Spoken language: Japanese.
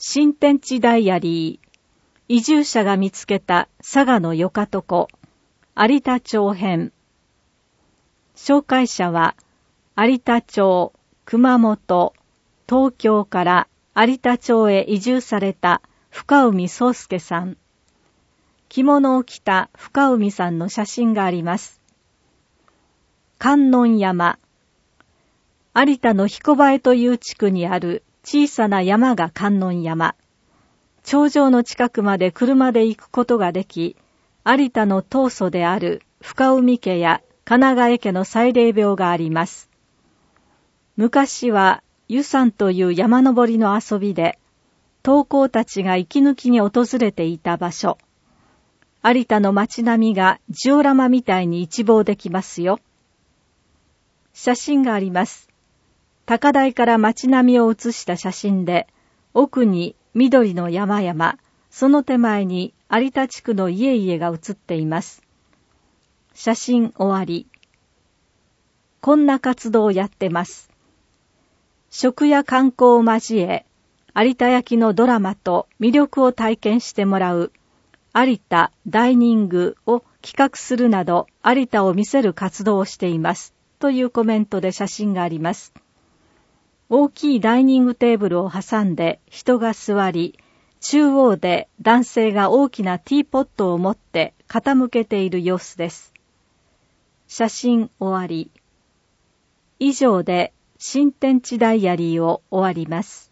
新天地ダイアリー、移住者が見つけた佐賀のよかとこ、有田町編。紹介者は、有田町、熊本、東京から有田町へ移住された深海宗介さん。着物を着た深海さんの写真があります。観音山。有田の彦映という地区にある小さな山が観音山。頂上の近くまで車で行くことができ、有田の当祖である深海家や金ヶ江家の祭礼廟があります。昔は湯山という山登りの遊びで、登校たちが息抜きに訪れていた場所。有田の街並みがジオラマみたいに一望できますよ。写真があります。高台から街並みを写した写真で、奥に緑の山々、その手前に有田地区の家々が写っています。写真終わり。こんな活動をやってます。食や観光を交え、有田焼のドラマと魅力を体験してもらう、有田ダイニングを企画するなど、有田を見せる活動をしています。というコメントで写真があります。大きいダイニングテーブルを挟んで人が座り、中央で男性が大きなティーポットを持って傾けている様子です。写真終わり。以上で新天地ダイアリーを終わります。